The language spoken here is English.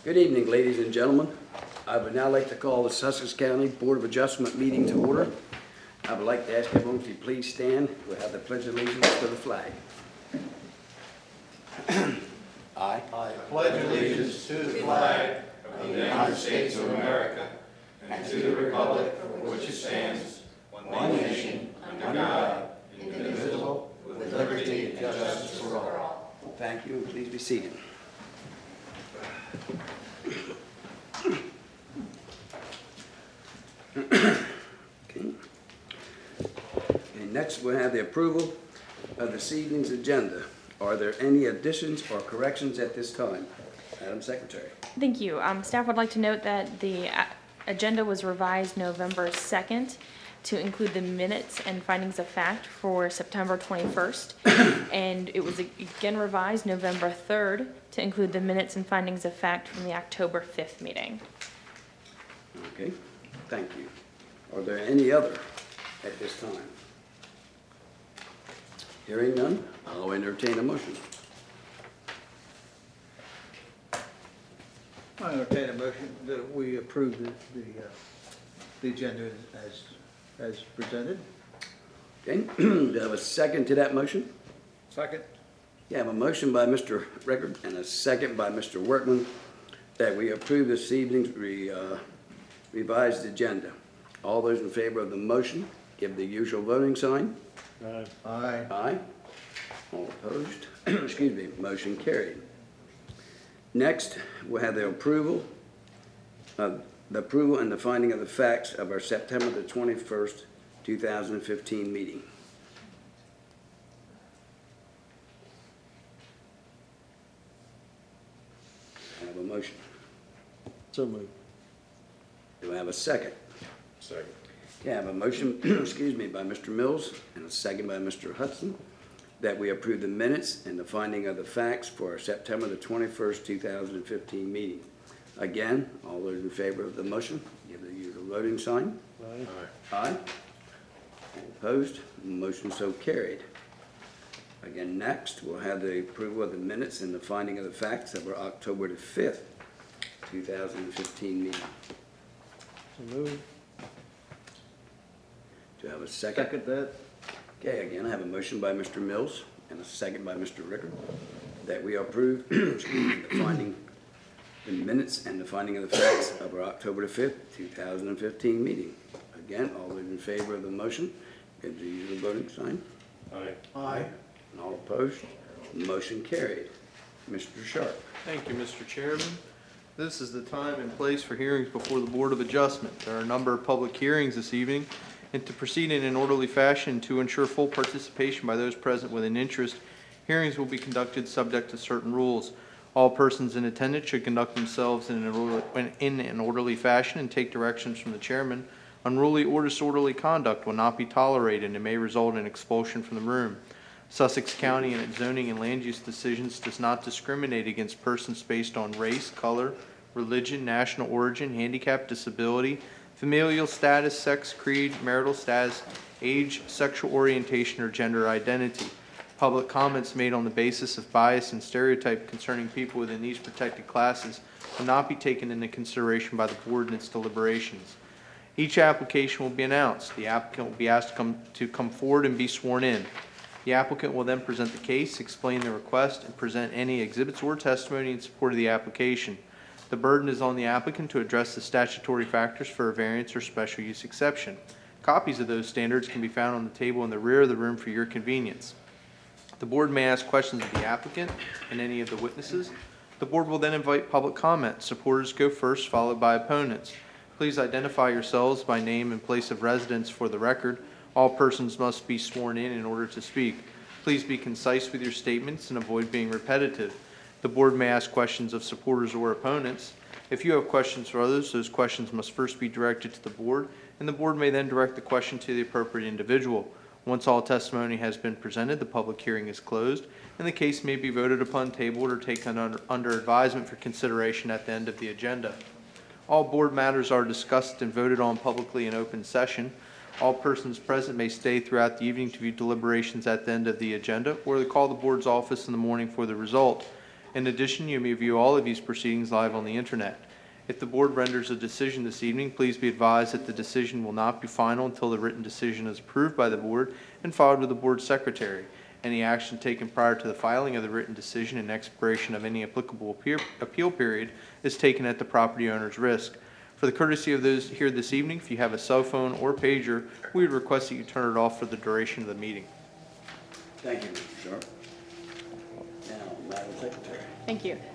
Good evening, ladies and gentlemen. I would now like to call the Sussex County Board of Adjustment meeting to order. I would like to ask everyone if you please stand. We'll have the Pledge of Allegiance to the flag. I pledge allegiance to the flag of the United States of America and to the republic for which it stands, one nation, under God, indivisible, with liberty and justice for all. Thank you, and please be seated. Okay. And next we'll have the approval of this evening's agenda. Are there any additions or corrections at this time? Madam Secretary. Thank you. Staff would like to note that the agenda was revised November 2nd to include the minutes and findings of fact for September 21st. And it was again revised November 3rd to include the minutes and findings of fact from the October 5th meeting. Okay, thank you. Are there any other at this time? Hearing none, I'll entertain a motion. I entertain a motion that we approve the agenda as presented. Okay, do I have a second to that motion? Second. Yeah, I have a motion by Mr. Rickard and a second by Mr. Workman that we approve this evening's revised agenda. All those in favor of the motion, give the usual voting sign. Aye. Aye. Aye. All opposed? Excuse me, motion carried. Next, we'll have the approval and the finding of the facts of our September the 21st, 2015 meeting. I have a motion. So moved. Do I have a second? Second. Okay, I have a motion, excuse me, by Mr. Mills and a second by Mr. Hudson that we approve the minutes and the finding of the facts for our September the 21st, 2015 meeting. Again, all those in favor of the motion, give the usual voting sign. Aye. Aye. All opposed? Motion so carried. Again, next, we'll have the approval of the minutes and the finding of the facts of our October the 5th, 2015 meeting. So moved. Do I have a second? Second that. Okay, again, I have a motion by Mr. Mills and a second by Mr. Rickard that we approve the minutes and the finding of the facts of our October the 5th, 2015 meeting. Again, all those in favor of the motion, give the usual voting sign. Aye. Aye. And all opposed, motion carried. Mr. Sharp. Thank you, Mr. Chairman. This is the time and place for hearings before the Board of Adjustment. There are a number of public hearings this evening, and to proceed in an orderly fashion to ensure full participation by those present with an interest, hearings will be conducted subject to certain rules. All persons in attendance should conduct themselves in an orderly fashion and take directions from the chairman. Unruly or disorderly conduct will not be tolerated and may result in expulsion from the room. Sussex County in its zoning and land use decisions does not discriminate against persons based on race, color, religion, national origin, handicap, disability, familial status, sex, creed, marital status, age, sexual orientation, or gender identity. Public comments made on the basis of bias and stereotype concerning people within these protected classes will not be taken into consideration by the board in its deliberations. Each application will be announced. The applicant will be asked to come forward and be sworn in. The applicant will then present the case, explain the request, and present any exhibits or testimony in support of the application. The burden is on the applicant to address the statutory factors for a variance or special use exception. Copies of those standards can be found on the table in the rear of the room for your convenience. The board may ask questions of the applicant and any of the witnesses. The board will then invite public comment. Supporters go first, followed by opponents. Please identify yourselves by name and place of residence for the record. All persons must be sworn in order to speak. Please be concise with your statements and avoid being repetitive. The board may ask questions of supporters or opponents. If you have questions for others, those questions must first be directed to the board, and the board may then direct the question to the appropriate individual. Once all testimony has been presented, the public hearing is closed, and the case may be voted upon, tabled, or taken under advisement for consideration at the end of the agenda. All board matters are discussed and voted on publicly in open session. All persons present may stay throughout the evening to view deliberations at the end of the agenda, or to call the board's office in the morning for the result. In addition, you may view all of these proceedings live on the Internet. If the board renders a decision this evening, please be advised that the decision will not be final until the written decision is approved by the board and filed with the board secretary. Any action taken prior to the filing of the written decision and expiration of any applicable appeal period is taken at the property owner's risk. For the courtesy of those here this evening, if you have a cell phone or pager, we would request that you turn it off for the duration of the meeting. Thank you, Mr. Sharp. Now, Madam Secretary. Thank you.